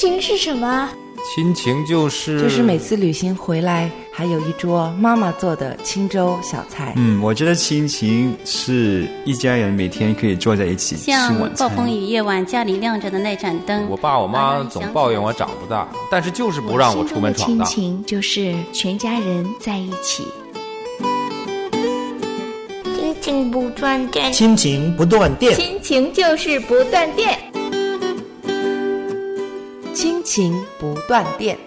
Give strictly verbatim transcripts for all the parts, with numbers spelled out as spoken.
情是什么？ 亲情就是就是每次旅行回来还有一桌妈妈做的清粥小菜。 嗯，我觉得亲情是一家人每天可以坐在一起吃晚餐， 像暴风雨夜晚家里亮着的那盏灯。 我爸我妈总抱怨我长不大，但是就是不让我出门闯荡。 亲情就是全家人在一起。 亲情不断电， 亲情不断电， 亲情就是不断电， 亲情不断电。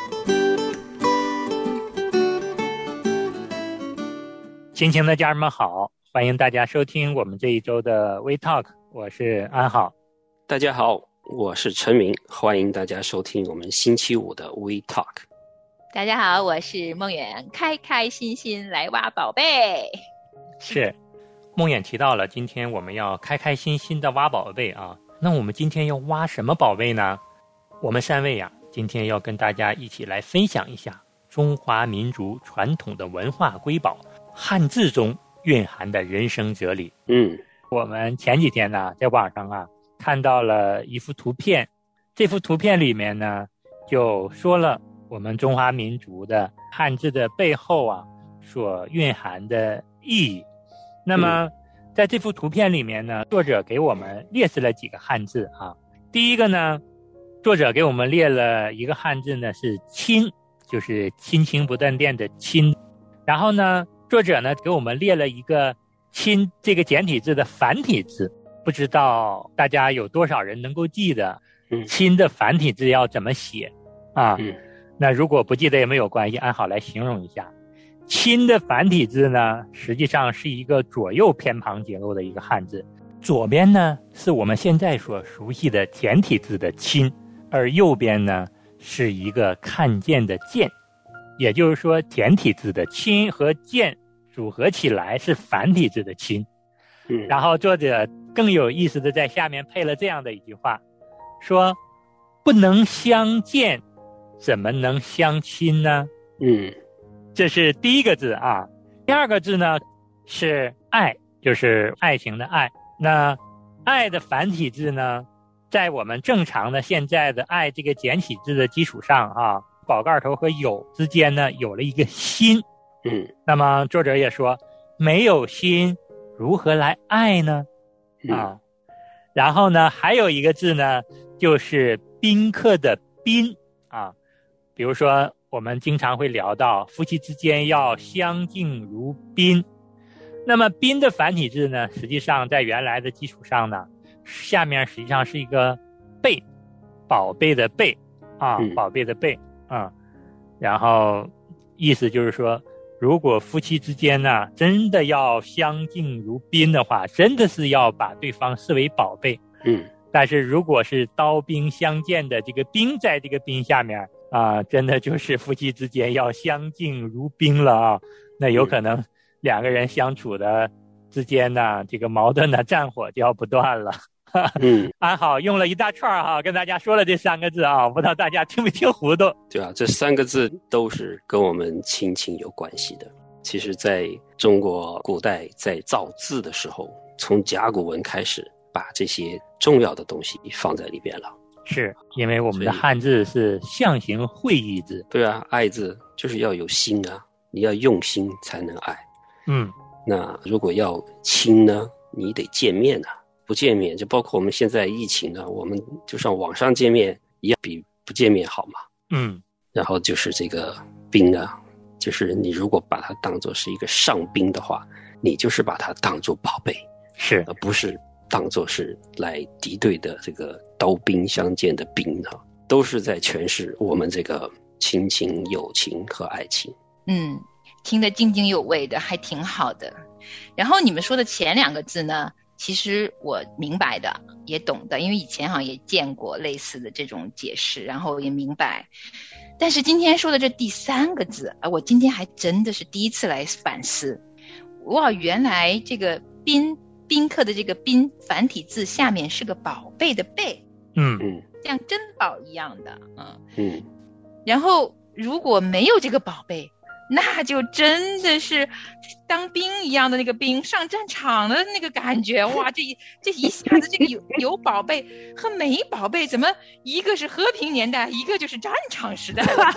亲情的家人们好，欢迎大家收听我们这一周的 We Talk， 我是安好。 大家好，我是陈明，欢迎大家收听我们星期五的 We Talk。 大家好，我是梦远，开开心心来挖宝贝。 是，梦远提到了今天我们要开开心心的挖宝贝啊，那我们今天要挖什么宝贝呢？我们三位呀、啊，今天要跟大家一起来分享一下中华民族传统的文化瑰宝汉字中蕴含的人生哲理。 嗯， 我们前几天呢，在网上啊看到了一幅图片，这幅图片里面呢，就说了我们中华民族的汉字的背后啊所蕴含的意义。那么，在这幅图片里面呢，作者给我们列示了几个汉字啊。第一个呢，作者给我们列了一个汉字呢，是亲，就是亲情不断电的亲。然后呢，作者呢给我们列了一个亲这个简体字的繁体字，不知道大家有多少人能够记得亲的繁体字要怎么写啊？那如果不记得也没有关系，按好来形容一下。亲的繁体字呢，实际上是一个左右偏旁结构的一个汉字，左边呢是我们现在所熟悉的简体字的亲，而右边呢是一个看见的见，也就是说简体字的亲和见组合起来是繁体字的亲。然后作者更有意思的在下面配了这样的一句话，说不能相见怎么能相亲呢？ 嗯， 这是第一个字啊。第二个字呢是爱，就是爱情的爱。那爱的繁体字呢，在我们正常的现在的爱这个简体字的基础上啊，宝盖头和有之间呢有了一个心。 嗯， 那么作者也说，没有心如何来爱呢？啊，然后呢还有一个字呢，就是宾客的宾啊。比如说我们经常会聊到夫妻之间要相敬如宾，那么宾的繁体字呢，实际上在原来的基础上呢，下面实际上是一个贝，宝贝的贝啊，宝贝的贝啊。然后意思就是说，如果夫妻之间呢真的要相敬如宾的话，真的是要把对方视为宝贝。 嗯， 但是如果是刀兵相见的这个兵在这个宾下面啊，真的就是夫妻之间要相敬如宾了啊。那有可能两个人相处的之间呢，这个矛盾的战火就要不断了。 嗯， 安好用了一大串哈、啊，跟大家说了这三个字啊，不知道大家听没听糊涂？ 对啊，这三个字都是跟我们亲情有关系的。其实在中国古代在造字的时候，从甲骨文开始把这些重要的东西放在里边了。 是因为我们的汉字是象形会意字。 对啊，爱字就是要有心啊，你要用心才能爱。 嗯， 那如果要亲呢，你得见面啊，不见面就包括我们现在疫情呢，我们就像网上见面一样，比不见面好嘛。 嗯， 然后就是这个宾啊，就是你如果把它当作是一个上宾的话，你就是把它当作宝贝， 是而不是当作是来敌对的这个刀兵相见的兵啊，都是在诠释我们这个亲情、友情和爱情。 嗯，听得津津有味的，还挺好的。然后你们说的前两个字呢，其实我明白的，也懂的，因为以前好像也见过类似的这种解释，然后也明白。但是今天说的这第三个字啊，我今天还真的是第一次来反思，哇，原来这个宾宾客的这个宾繁体字下面是个宝贝的贝， 嗯嗯， 像珍宝一样的，嗯嗯。 然后如果没有这个宝贝， 那就真的是当兵一样的那个兵，上战场的那个感觉。哇，这这一下子这个有有宝贝和没宝贝，怎么一个是和平年代，一个就是战场时代了？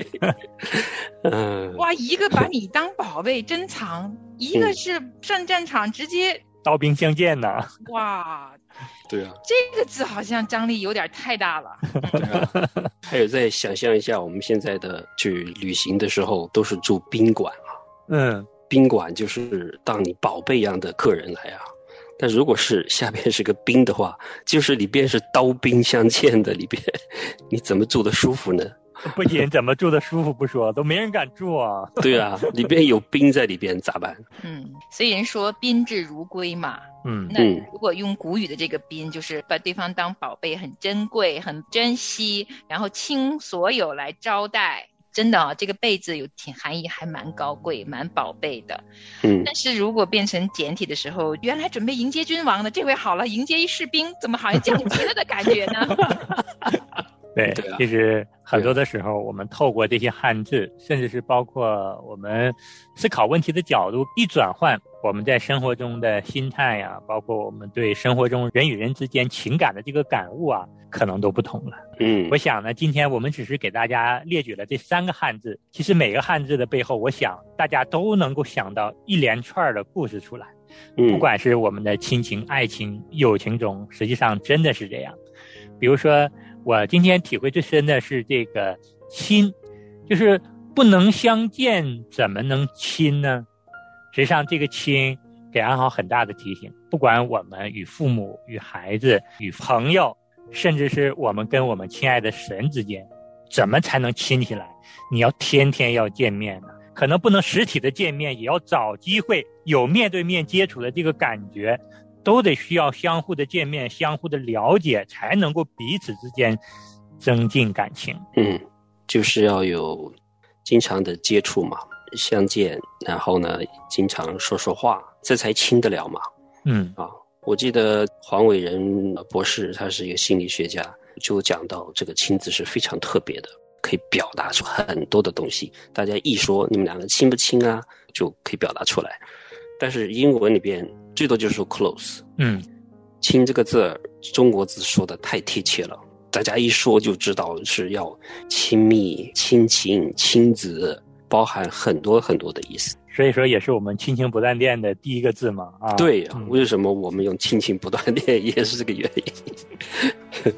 嗯， 哇，一个把你当宝贝珍藏，一个是上战场直接刀兵相见呢。 哇， 对啊， 这个字好像张力有点太大了。 对啊，还有再想象一下，我们现在的去旅行的时候都是住宾馆啊， 嗯， 宾馆就是当你宝贝一样的客人来啊。但如果是下边是个兵的话，就是里边是刀兵相见的里边，你怎么住得舒服呢？ 不仅怎么住得舒服不说，都没人敢住啊。 对啊，里边有兵在里边咋办？ 嗯，所以人说宾至如归嘛。 嗯， 那如果用古语的这个宾，就是把对方当宝贝，很珍贵，很珍惜，然后倾所有来招待。真的啊，这个贝字有挺含义，还蛮高贵，蛮宝贝的。 嗯， 但是如果变成简体的时候，原来准备迎接君王的，这回好了，迎接一士兵，怎么好像降级了的感觉呢？ 对， 对啊， 其实很多的时候，我们透过这些汉字，甚至是包括我们思考问题的角度一转换，我们在生活中的心态呀、啊，包括我们对生活中人与人之间情感的这个感悟啊，可能都不同了。 嗯， 我想呢，今天我们只是给大家列举了这三个汉字，其实每个汉字的背后，我想大家都能够想到一连串的故事出来。 嗯， 不管是我们的亲情、爱情、友情中，实际上真的是这样。比如说，我今天体会最深的是这个亲，就是不能相见怎么能亲呢？实际上这个亲给安好很大的提醒，不管我们与父母、与孩子、与朋友，甚至是我们跟我们亲爱的神之间，怎么才能亲起来？你要天天要见面呢，可能不能实体的见面，也要找机会有面对面接触的这个感觉，都得需要相互的见面，相互的了解，才能够彼此之间增进感情。 嗯，就是要有经常的接触嘛，相见，然后呢，经常说说话，这才亲得了嘛。 嗯啊，我记得黄伟仁博士，他是一个心理学家，就讲到这个亲字是非常特别的，可以表达出很多的东西。大家一说你们两个亲不亲啊，就可以表达出来。但是英文里边最多就是说 close。 嗯， 亲这个字，中国字说的太贴切了，大家一说就知道是要亲密、亲情、亲子，包含很多很多的意思。 所以说也是我们亲情不断电的第一个字嘛。啊， 对， 嗯， 为什么我们用亲情不断电也是这个原因。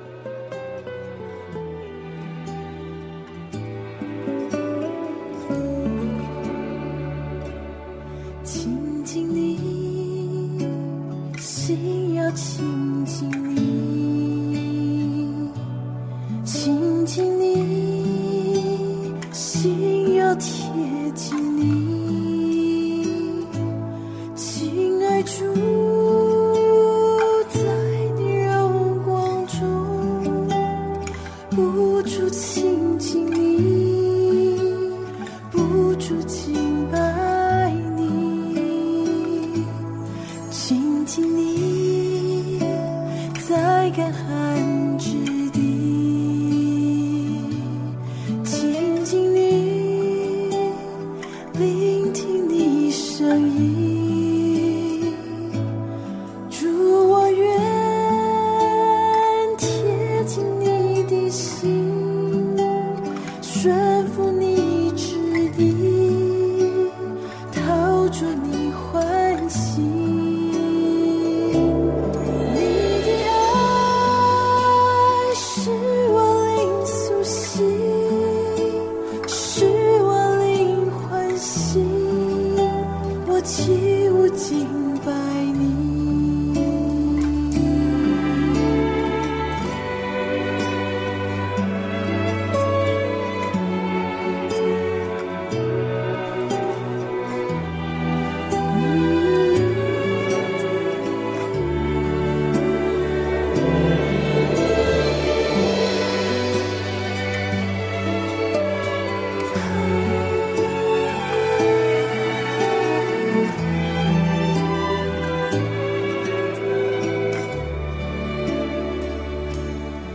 亲近你，心要亲近你，亲近你，心要贴近你，亲爱主，在你荣光中，不住亲近你，不住敬拜你，亲近你，在干旱之地，亲近你，聆听你声音，主，我愿贴近你的心，顺服你旨意，讨着你欢喜。你的爱使我灵苏醒，使我灵欢喜，我起舞敬拜你。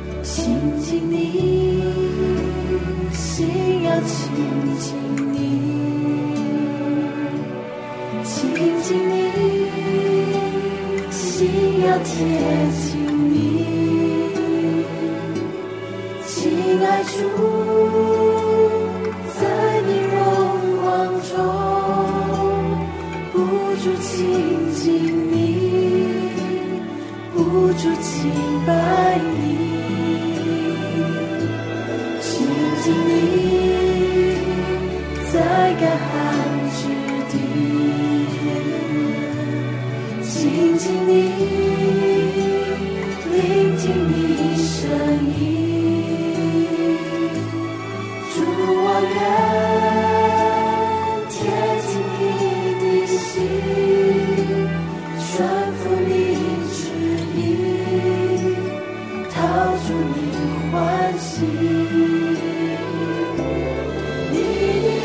亲近你，心要亲近你， 近你，亲爱主，在你荣光中不住亲近你，不住敬拜你，亲近你，在干旱之地，亲近你，聆听你声音，主我愿贴近你的心，顺服你旨意，讨主你欢喜，你的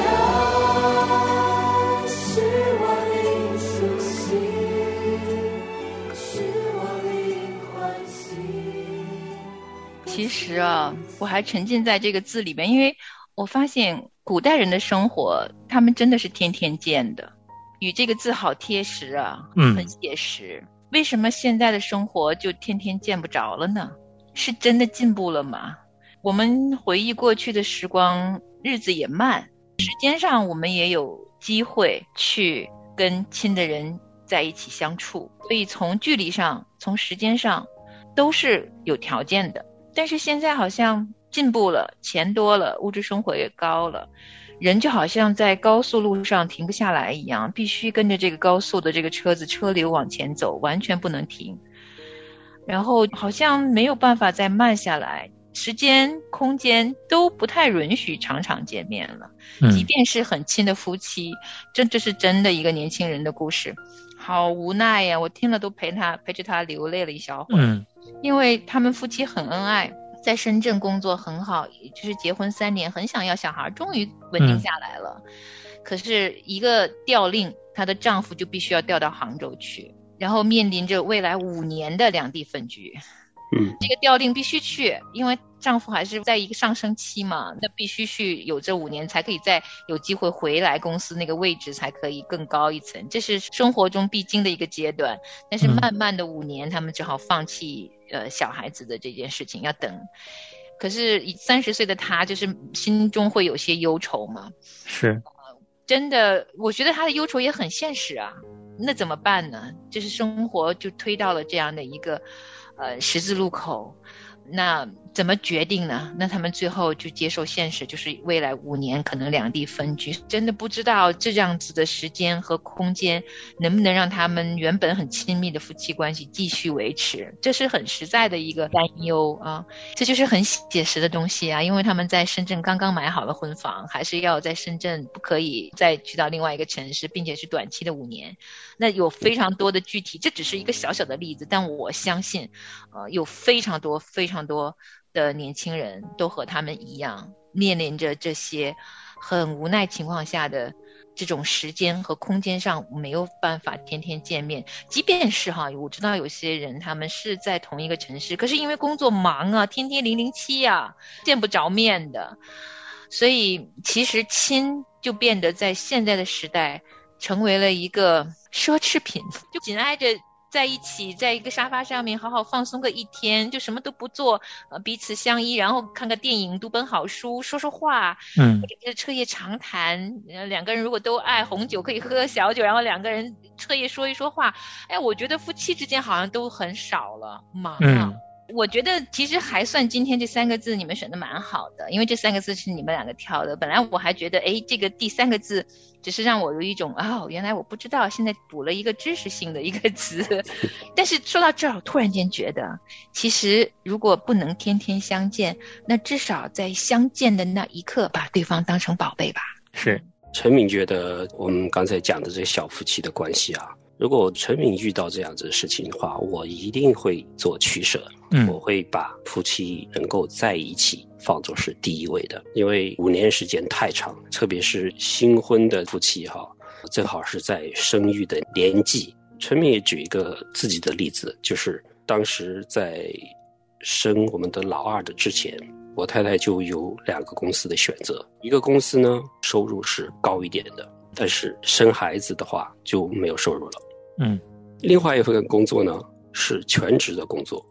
爱是我灵苏醒，是我灵欢喜。 其实啊，我还沉浸在这个字里面，因为我发现古代人的生活，他们真的是天天见的，与这个字好贴实啊， 嗯很写实。为什么现在的生活就天天见不着了呢？是真的进步了吗？我们回忆过去的时光，日子也慢，时间上我们也有机会去跟亲的人在一起相处，所以从距离上，从时间上都是有条件的。但是现在好像进步了，钱多了，物质生活也高了，人就好像在高速路上停不下来一样，必须跟着这个高速的这个车子车流往前走，完全不能停，然后好像没有办法再慢下来，时间空间都不太允许常常见面了、嗯、即便是很亲的夫妻，这这是真的一个年轻人的故事，好无奈呀，我听了都陪他陪着他流泪了一小会、嗯、因为他们夫妻很恩爱，在深圳工作很好，就是结婚三年，很想要小孩，终于稳定下来了、嗯、可是一个调令，她的丈夫就必须要调到杭州去，然后面临着未来五年的两地分居。嗯，这个调令必须去，因为丈夫还是在一个上升期嘛，那必须去有这五年才可以再有机会回来公司那个位置才可以更高一层，这是生活中必经的一个阶段。但是慢慢的五年、嗯、他们只好放弃呃小孩子的这件事情，要等。可是三十岁的他就是心中会有些忧愁嘛， 是、 呃、真的我觉得他的忧愁也很现实啊，那怎么办呢？就是生活就推到了这样的一个呃十字路口，那怎么决定呢？那他们最后就接受现实，就是未来五年可能两地分居，真的不知道这样子的时间和空间能不能让他们原本很亲密的夫妻关系继续维持，这是很实在的一个担忧啊。这就是很写实的东西啊，因为他们在深圳刚刚买好了婚房，还是要在深圳，不可以再去到另外一个城市，并且是短期的五年。那有非常多的具体，这只是一个小小的例子，但我相信呃，有非常多非常多的年轻人都和他们一样，面临着这些很无奈情况下的这种时间和空间上没有办法天天见面。即便是哈，我知道有些人他们是在同一个城市，可是因为工作忙啊，天天零零七啊，见不着面的，所以其实亲就变得在现在的时代成为了一个奢侈品，就紧挨着在一起，在一个沙发上面好好放松个一天，就什么都不做，呃，彼此相依，然后看个电影，读本好书，说说话，嗯，或者是彻夜长谈，呃，两个人如果都爱红酒，可以喝小酒，然后两个人彻夜说一说话。哎，我觉得夫妻之间好像都很少了，忙啊。嗯，我觉得其实还算今天这三个字你们选的蛮好的，因为这三个字是你们两个挑的。本来我还觉得诶这个第三个字只是让我有一种哦原来我不知道，现在补了一个知识性的一个词。但是说到这儿我突然间觉得，其实如果不能天天相见，那至少在相见的那一刻把对方当成宝贝吧。 是， 陈敏觉得我们刚才讲的这小夫妻的关系啊，如果陈敏遇到这样子的事情的话，我一定会做取舍。嗯，我会把夫妻能够在一起放作是第一位的，因为五年时间太长，特别是新婚的夫妻哈，正好是在生育的年纪。陈敏也举一个自己的例子，就是当时在生我们的老二的之前，我太太就有两个公司的选择，一个公司呢收入是高一点的，但是生孩子的话就没有收入了。嗯，另外一份工作呢是全职的工作，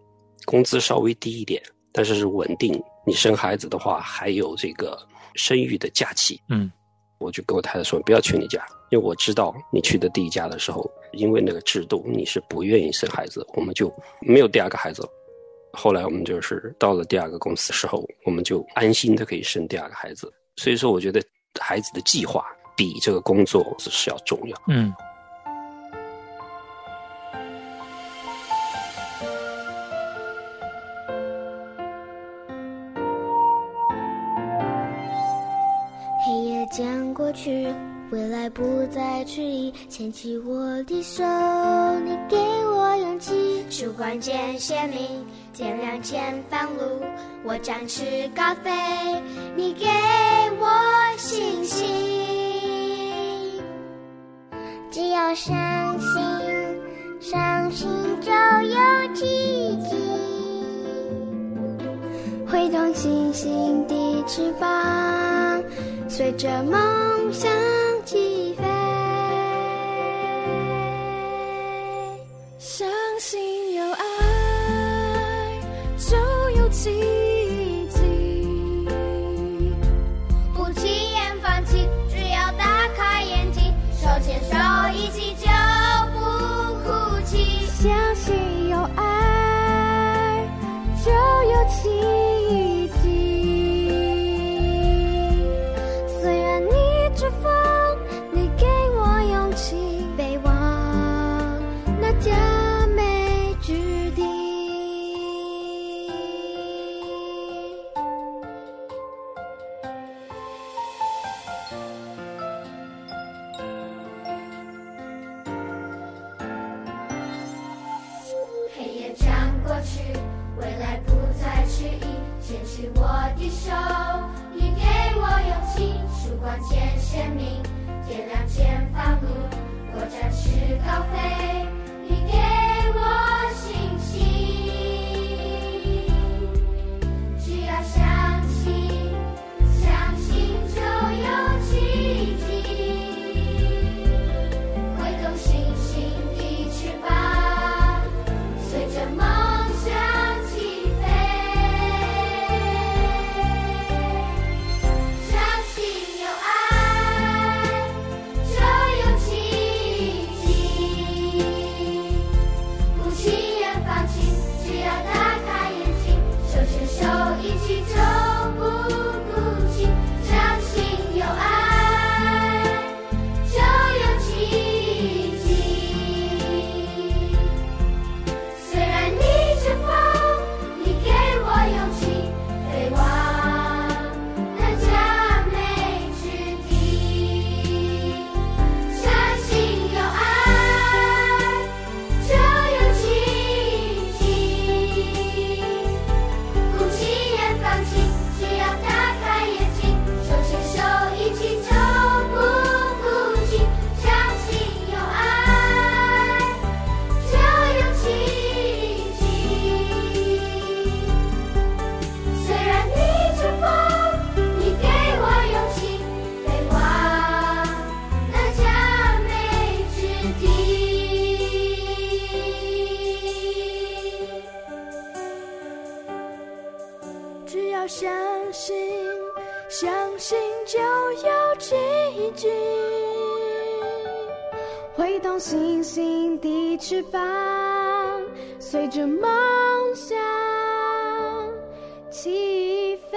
工资稍微低一点，但是是稳定。你生孩子的话，还有这个生育的假期。 嗯， 我就跟我太太说，不要去你家，因为我知道你去的第一家的时候，因为那个制度你是不愿意生孩子，我们就没有第二个孩子了。后来我们就是到了第二个公司的时候，我们就安心的可以生第二个孩子。所以说我觉得孩子的计划比这个工作是要重要。 嗯， 黑夜将过去，未来不再迟疑，牵起我的手，你给我勇气，曙光渐鲜明，天亮前方路，我展翅高飞，你给我信心。只要相信，相信就有奇迹，挥动星星的翅膀，随着梦想起飞。 相信有爱就有奇迹， 不轻言放弃，只要打开眼睛，手牵手一起就不哭泣。 相信有爱就有奇迹，虽然逆着风，你给我勇气，飞往那佳美之地。 黑夜将过去，未来不再迟疑，牵起我的手，你给我勇气，曙光渐鲜明，天亮前方路，我展翅高飞，你给我信心。只要相信，相信就有奇迹，挥动星星的翅膀，随着梦想起飞。相信有爱就有奇迹，不轻言放弃，只要打开眼睛，手牵手一起就不哭泣。相信有爱就有奇迹，虽然逆着风，你给我勇气，飞往那佳美之地。相信有爱就有奇迹，不轻言放弃，只要打开眼睛，手牵手一起就不哭泣。相信有爱就有奇迹，虽然逆着风，你给我勇气，飞往那佳美之地。 只要相信，相信就有奇迹，挥动星星的翅膀，随着梦想起飞。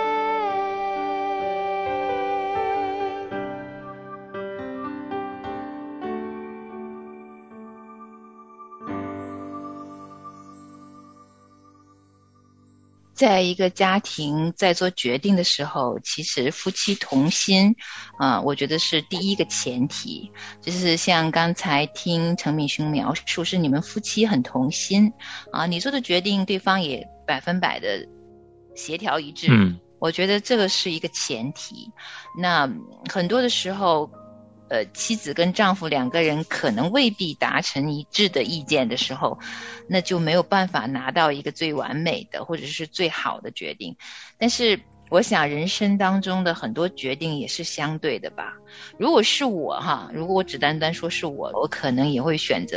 在一个家庭在做决定的时候，其实夫妻同心啊、呃，我觉得是第一个前提。就是像刚才听程敏兄描述，是你们夫妻很同心啊，你做的决定对方也百分百的协调一致。 嗯， 我觉得这个是一个前提。那很多的时候呃，妻子跟丈夫两个人可能未必达成一致的意见的时候，那就没有办法拿到一个最完美的或者是最好的决定。但是我想人生当中的很多决定也是相对的吧。如果是我哈，如果我只单单说是我，我可能也会选择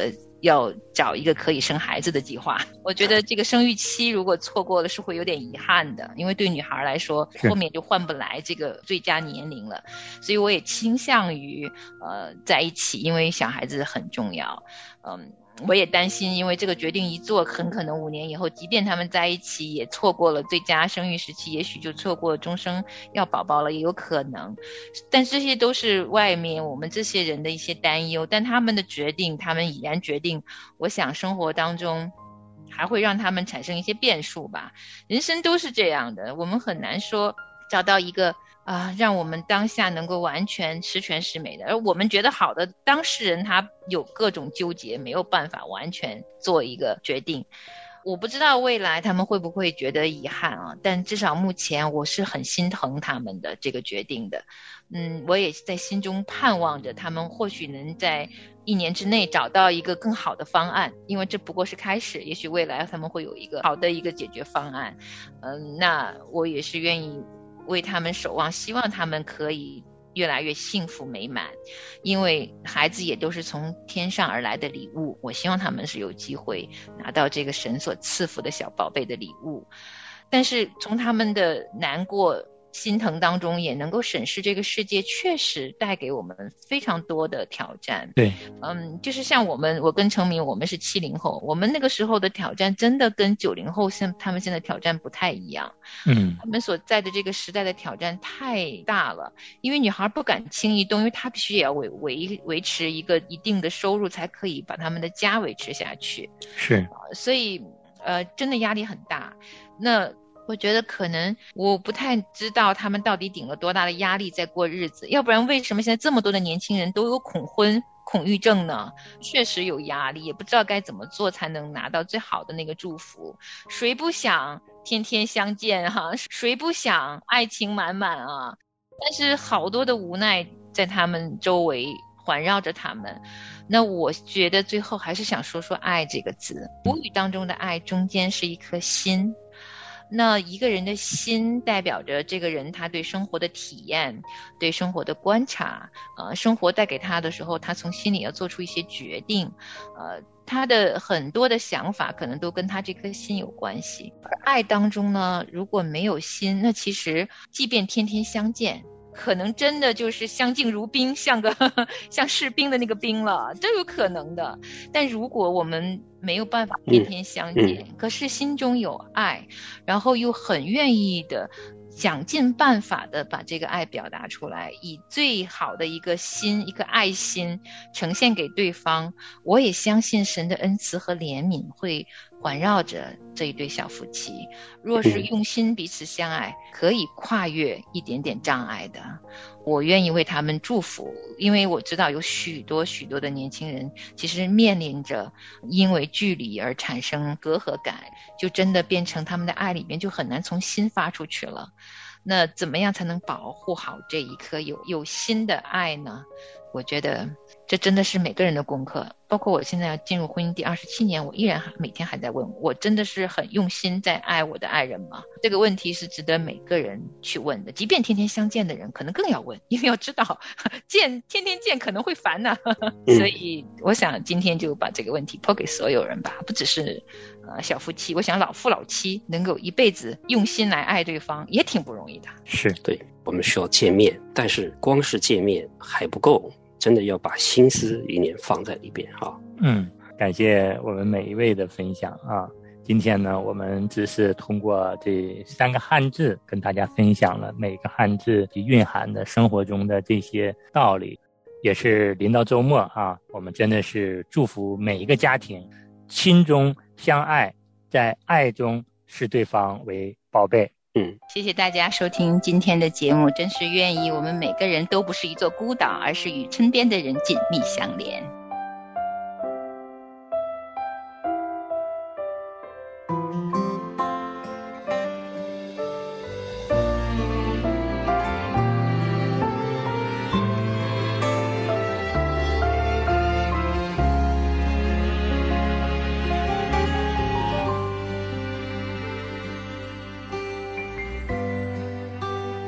要找一个可以生孩子的计划。我觉得这个生育期如果错过了是会有点遗憾的，因为对女孩来说后面就换不来这个最佳年龄了。所以我也倾向于呃在一起，因为小孩子很重要。嗯，我也担心，因为这个决定一做，很可能五年以后，即便他们在一起，也错过了最佳生育时期，也许就错过终生要宝宝了，也有可能。但这些都是外面我们这些人的一些担忧，但他们的决定，他们已然决定，我想生活当中还会让他们产生一些变数吧。人生都是这样的，我们很难说找到一个啊，让我们当下能够完全十全十美的，而我们觉得好的当事人他有各种纠结，没有办法完全做一个决定。我不知道未来他们会不会觉得遗憾啊，但至少目前我是很心疼他们的这个决定的。嗯，我也在心中盼望着他们或许能在一年之内找到一个更好的方案，因为这不过是开始，也许未来他们会有一个好的一个解决方案。嗯，那我也是愿意为他们守望，希望他们可以越来越幸福美满，因为孩子也都是从天上而来的礼物，我希望他们是有机会拿到这个神所赐福的小宝贝的礼物。但是从他们的难过心疼当中也能够审视这个世界确实带给我们非常多的挑战。 对， 嗯，就是像我们，我跟程明，我们是七零后，我们那个时候的挑战真的跟九零后现他们现在挑战不太一样。 嗯， 他们所在的这个时代的挑战太大了，因为女孩不敢轻易动，因为她必须也要维维维持一个一定的收入，才可以把他们的家维持下去。 是， 所以呃，真的压力很大。那我觉得可能我不太知道他们到底顶了多大的压力在过日子，要不然为什么现在这么多的年轻人都有恐婚恐育症呢？确实有压力，也不知道该怎么做才能拿到最好的那个祝福。谁不想天天相见哈、啊？谁不想爱情满满啊？但是好多的无奈在他们周围环绕着他们。那我觉得最后还是想说说爱这个字，母语当中的爱中间是一颗心。那一个人的心代表着这个人他对生活的体验，对生活的观察，呃，生活带给他的时候，他从心里要做出一些决定，呃，他的很多的想法可能都跟他这颗心有关系。而爱当中呢，如果没有心，那其实即便天天相见，可能真的就是相敬如宾，像个呵呵像士兵的那个兵了，都有可能的。但如果我们没有办法天天相见，嗯、可是心中有爱，然后又很愿意的想尽办法的把这个爱表达出来，以最好的一个心，一个爱心呈现给对方，我也相信神的恩慈和怜悯会环绕着这一对小夫妻。若是用心彼此相爱，可以跨越一点点障碍的。我愿意为他们祝福，因为我知道有许多许多的年轻人其实面临着因为距离而产生隔阂感，就真的变成他们的爱里面就很难从心发出去了。那怎么样才能保护好这一颗有有心的爱呢？我觉得这真的是每个人的功课，包括我现在要进入婚姻第二十七年，我依然每天还在问，我真的是很用心在爱我的爱人吗？这个问题是值得每个人去问的，即便天天相见的人可能更要问，因为要知道见天天见可能会烦呢、啊。所以我想今天就把这个问题抛给所有人吧，不只是呃小夫妻，我想老夫老妻能够一辈子用心来爱对方也挺不容易的。 是，对，我们需要见面，但是光是见面还不够，真的要把心思意念放在里边哈。 嗯，感谢我们每一位的分享啊。今天呢，我们只是通过这三个汉字跟大家分享了每个汉字蕴含的生活中的这些道理。也是临到周末啊，我们真的是祝福每一个家庭心中相爱，在爱中视对方为宝贝。 嗯， 谢谢大家收听今天的节目，真是愿意我们每个人都不是一座孤岛，而是与身边的人紧密相连。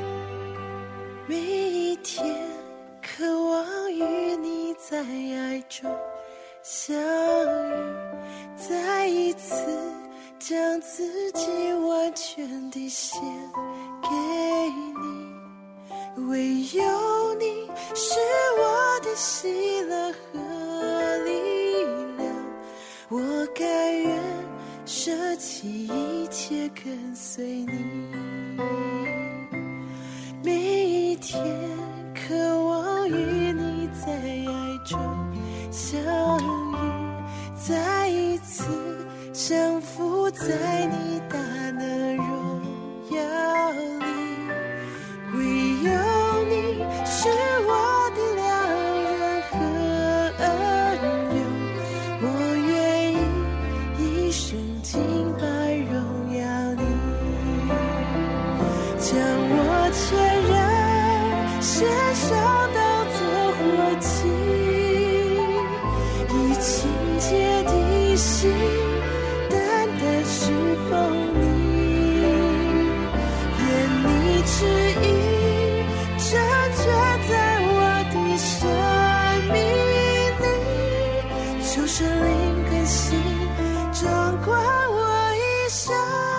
每一天渴望与你在爱中将自己完全地献给你，唯有你是我的喜乐和力量，我甘愿舍弃一切跟随你。每一天渴望与你在爱中相遇，再一次降服在你大能荣耀里，唯有你是我的良人和恩友，我愿意一生敬拜荣耀你，将我全然献上当作活祭，以清洁的心单单侍奉你，愿你旨意成全在我的生命里，求圣灵更新掌管我一生。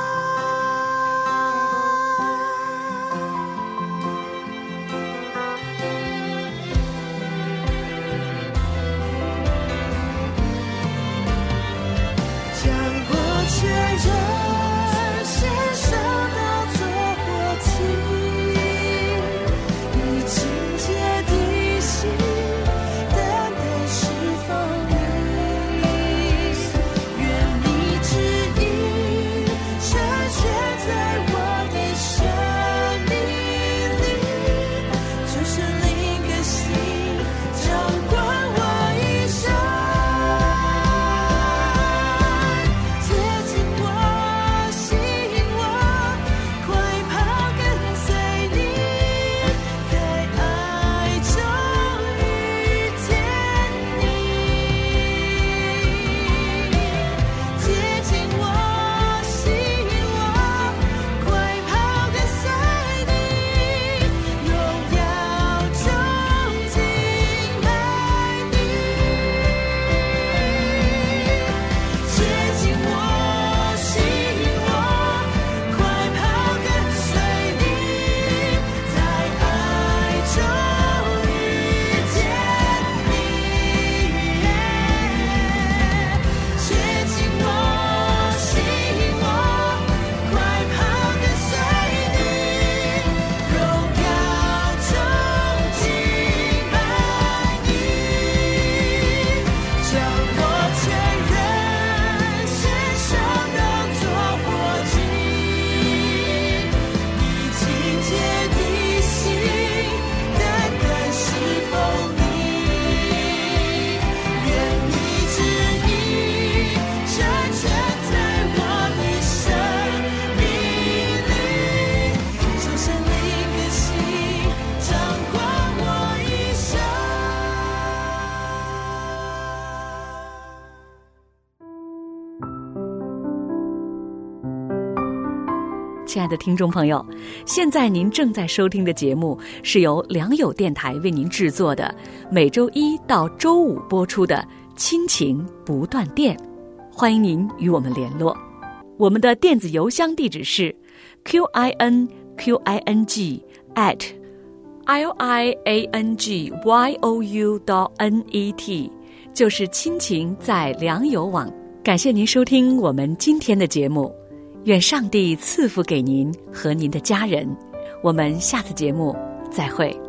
亲爱的听众朋友，现在您正在收听的节目是由良友电台为您制作的，每周一到周五播出的亲情不断电，欢迎您与我们联络。我们的电子邮箱地址是 q i n q i n g at l i a n g y o u dot n e t， 就是亲情在良友网。感谢您收听我们今天的节目，愿上帝赐福给您和您的家人，我们下次节目再会。